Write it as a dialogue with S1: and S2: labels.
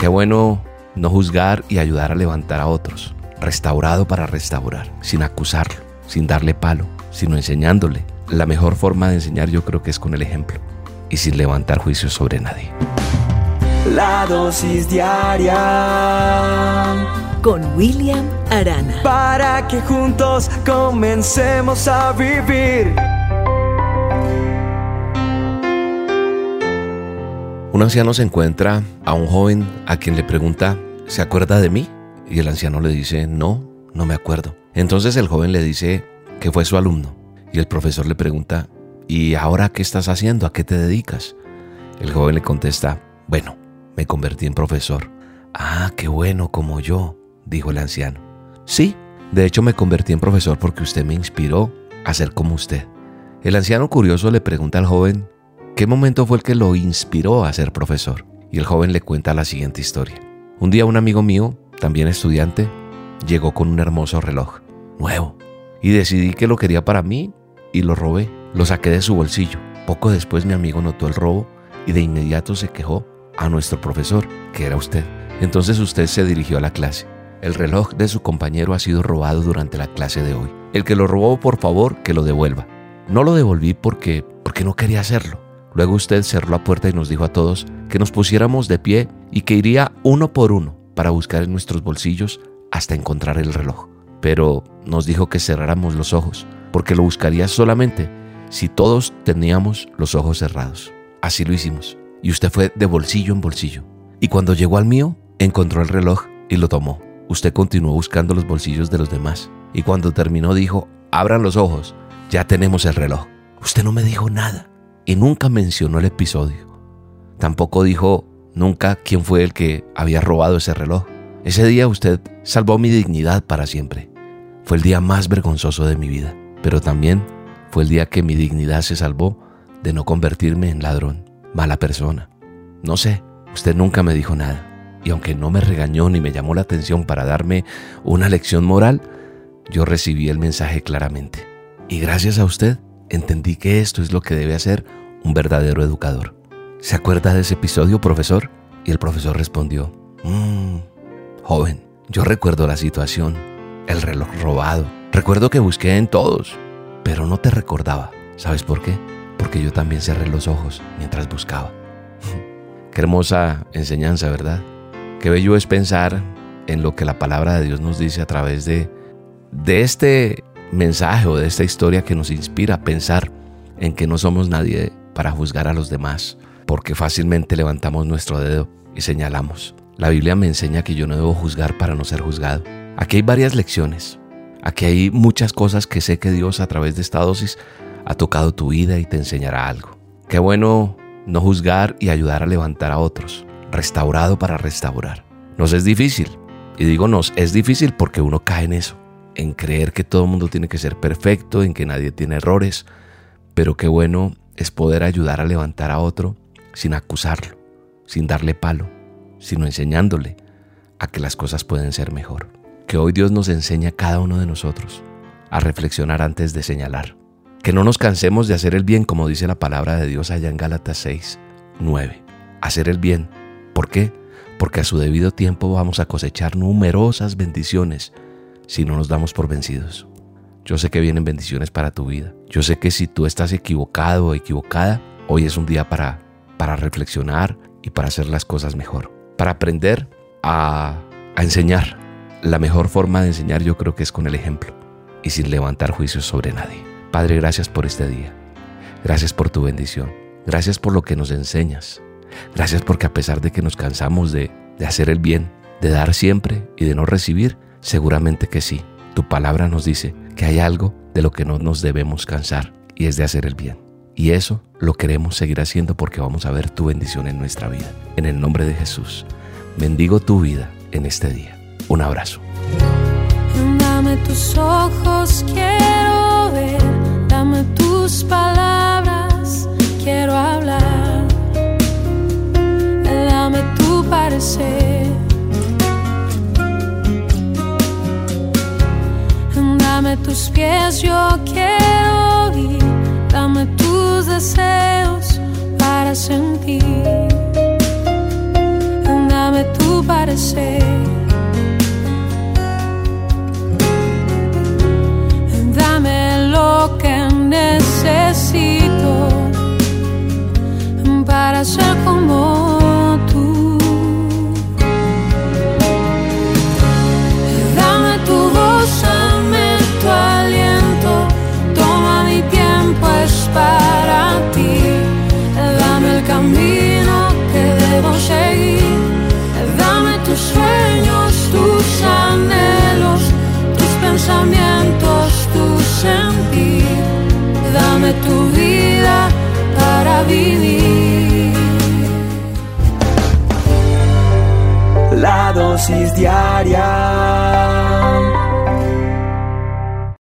S1: Qué bueno no juzgar y ayudar a levantar a otros. Restaurado para restaurar, sin acusarlo, sin darle palo, sino enseñándole. La mejor forma de enseñar yo creo que es con el ejemplo y sin levantar juicios sobre nadie.
S2: La dosis diaria
S3: con William Arana,
S2: para que juntos comencemos a vivir.
S1: Un anciano se encuentra a un joven a quien le pregunta: ¿se acuerda de mí? Y el anciano le dice: no me acuerdo. Entonces el joven le dice que fue su alumno. Y el profesor le pregunta: ¿y ahora qué estás haciendo? ¿A qué te dedicas? El joven le contesta: bueno, me convertí en profesor. Ah, qué bueno, como yo, dijo el anciano. Sí, de hecho me convertí en profesor porque usted me inspiró a ser como usted. El anciano curioso le pregunta al joven: ¿qué momento fue el que lo inspiró a ser profesor? Y el joven le cuenta la siguiente historia. Un día un amigo mío, también estudiante, llegó con un hermoso reloj, nuevo, y decidí que lo quería para mí y lo robé. Lo saqué de su bolsillo. Poco después mi amigo notó el robo y de inmediato se quejó a nuestro profesor, que era usted. Entonces usted se dirigió a la clase. El reloj de su compañero ha sido robado durante la clase de hoy. El que lo robó, por favor, que lo devuelva. No lo devolví porque no quería hacerlo. Luego usted cerró la puerta y nos dijo a todos que nos pusiéramos de pie y que iría uno por uno para buscar en nuestros bolsillos hasta encontrar el reloj. Pero nos dijo que cerráramos los ojos, porque lo buscaría solamente si todos teníamos los ojos cerrados. Así lo hicimos. Y usted fue de bolsillo en bolsillo. Y cuando llegó al mío, encontró el reloj y lo tomó. Usted continuó buscando los bolsillos de los demás. Y cuando terminó dijo: abran los ojos, ya tenemos el reloj. Usted no me dijo nada y nunca mencionó el episodio. Tampoco dijo nunca quién fue el que había robado ese reloj. Ese día usted salvó mi dignidad para siempre. Fue el día más vergonzoso de mi vida, pero también fue el día que mi dignidad se salvó de no convertirme en ladrón, mala persona. No sé, usted nunca me dijo nada. Y aunque no me regañó ni me llamó la atención para darme una lección moral, yo recibí el mensaje claramente. Y gracias a usted, entendí que esto es lo que debe hacer un verdadero educador. ¿Se acuerda de ese episodio, profesor? Y el profesor respondió: joven, yo recuerdo la situación, el reloj robado. Recuerdo que busqué en todos, pero no te recordaba. ¿Sabes por qué? Porque yo también cerré los ojos mientras buscaba. Qué hermosa enseñanza, ¿verdad? Qué bello es pensar en lo que la palabra de Dios nos dice a través de este mensaje o de esta historia, que nos inspira a pensar en que no somos nadie para juzgar a los demás, porque fácilmente levantamos nuestro dedo y señalamos. La Biblia me enseña que yo no debo juzgar para no ser juzgado. Aquí hay varias lecciones. Aquí hay muchas cosas que sé que Dios a través de esta dosis ha tocado tu vida y te enseñará algo. Qué bueno no juzgar y ayudar a levantar a otros. Restaurado para restaurar. Nos es difícil. Y digo nos es difícil porque uno cae en eso, en creer que todo el mundo tiene que ser perfecto, en que nadie tiene errores. Pero qué bueno es poder ayudar a levantar a otro sin acusarlo, sin darle palo, sino enseñándole a que las cosas pueden ser mejor. Que hoy Dios nos enseña a cada uno de nosotros a reflexionar antes de señalar. Que no nos cansemos de hacer el bien, como dice la palabra de Dios allá en Gálatas 6:9. Hacer el bien. ¿Por qué? Porque a su debido tiempo vamos a cosechar numerosas bendiciones si no nos damos por vencidos. Yo sé que vienen bendiciones para tu vida. Yo sé que si tú estás equivocado o equivocada, hoy es un día para reflexionar y para hacer las cosas mejor. Para aprender a enseñar. La mejor forma de enseñar yo creo que es con el ejemplo y sin levantar juicios sobre nadie. Padre, gracias por este día. Gracias por tu bendición. Gracias por lo que nos enseñas. Gracias porque a pesar de que nos cansamos de hacer el bien, de dar siempre y de no recibir, seguramente que sí. Tu palabra nos dice que hay algo de lo que no nos debemos cansar y es de hacer el bien. Y eso lo queremos seguir haciendo porque vamos a ver tu bendición en nuestra vida. En el nombre de Jesús, bendigo tu vida en este día. Un abrazo.
S4: Dame tus ojos, quiero ver. Dame tus palabras, quiero hablar. Dame tu parecer. Dame tus pies, yo quiero ir. Dame tus deseos para sentir. Dame tu amanecer. Dame lo que necesito para ser como tú. Dame tu voz, dame tu aliento. Toma mi tiempo, es para ti. Dame el camino que debo seguir. Dame tus sueños, tus anhelos, tus pensamientos, tu sentir. Dame tu vida para vivir.
S2: La dosis diaria